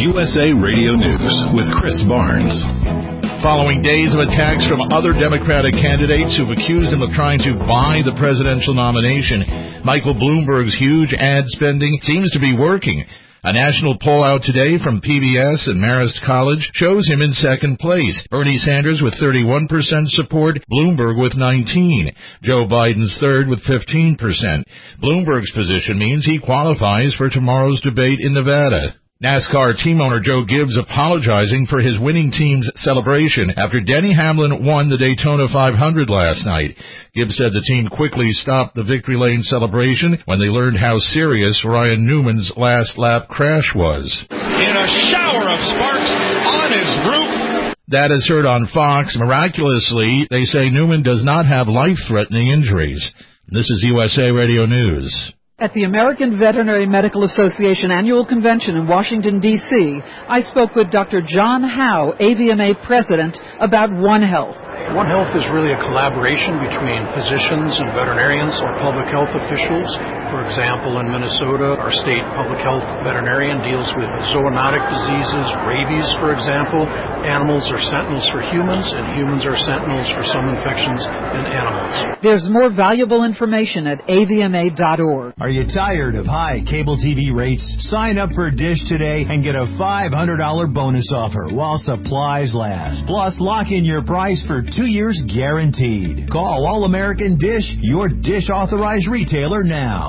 USA Radio News with Chris Barnes. Following days of attacks from other Democratic candidates who've accused him of trying to buy the presidential nomination, Michael Bloomberg's huge ad spending seems to be working. A national poll out today from PBS and Marist College shows him in second place. Bernie Sanders with 31% support, Bloomberg with 19%. Joe Biden's third with 15%. Bloomberg's position means he qualifies for tomorrow's debate in Nevada. NASCAR team owner Joe Gibbs apologizing for his winning team's celebration after Denny Hamlin won the Daytona 500 last night. Gibbs said the team quickly stopped the victory lane celebration when they learned how serious Ryan Newman's last lap crash was. In a shower of sparks on his roof. That is heard on Fox. Miraculously, they say Newman does not have life-threatening injuries. This is USA Radio News. At the American Veterinary Medical Association Annual Convention in Washington, D.C., I spoke with Dr. John Howe, AVMA President, about One Health. One Health is really a collaboration between physicians and veterinarians or public health officials. For example, in Minnesota, our state public health veterinarian deals with zoonotic diseases, rabies, for example. Animals are sentinels for humans, and humans are sentinels for some infections in animals. There's more valuable information at avma.org. Are you tired of high cable TV rates? Sign up for Dish today and get a $500 bonus offer while supplies last. Plus, lock in your price for 2 years guaranteed. Call All-American Dish, your Dish authorized retailer now.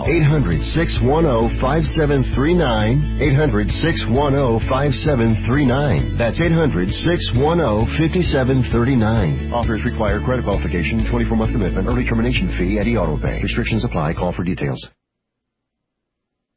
800-610-5739. 800-610-5739. That's 800-610-5739. Offers require credit qualification, 24-month commitment, early termination fee, and e-auto pay. Restrictions apply. Call for details.